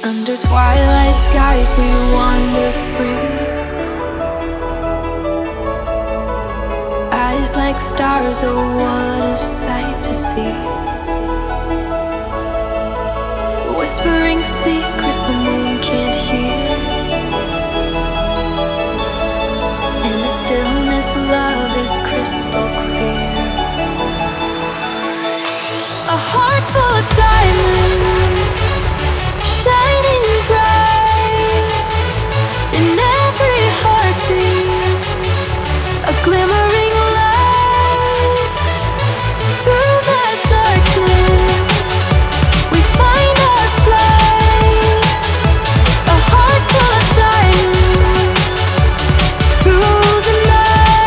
Under twilight skies we wander free. Eyes like stars, oh what a sight to see. Whispering secrets the moon can't hear. In the stillness love is crystal clear. A heart full of diamonds, shining bright. In every heartbeat, a glimmering light. Through the darkness, we find our flight. A heart full of diamonds, through the night.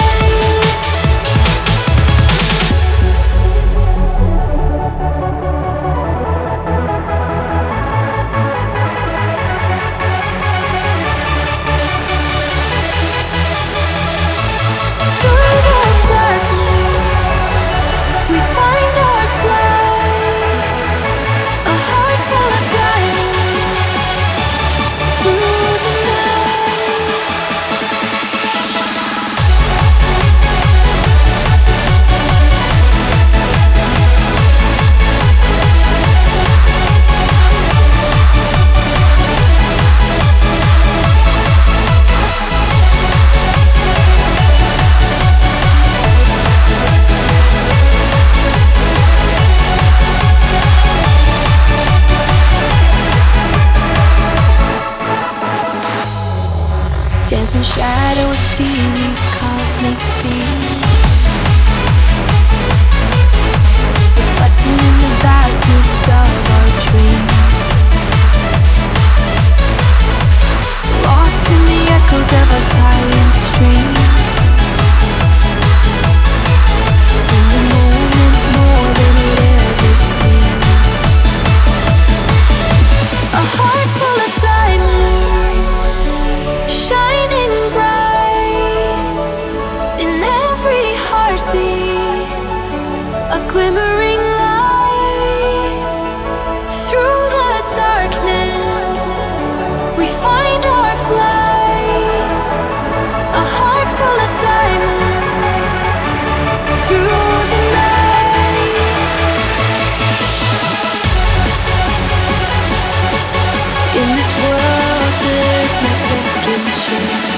Dancing shadows beneath cosmic beams, reflecting in the vastness of our dreams. Lost in the echoes of our silent stream. In the moment more than it ever seemed. A heart full of diamonds, shining bright. In every heartbeat, a glimmering light. Through the darkness, we find our flight. A heart full of diamonds, through the night. In this world, there's no second chance.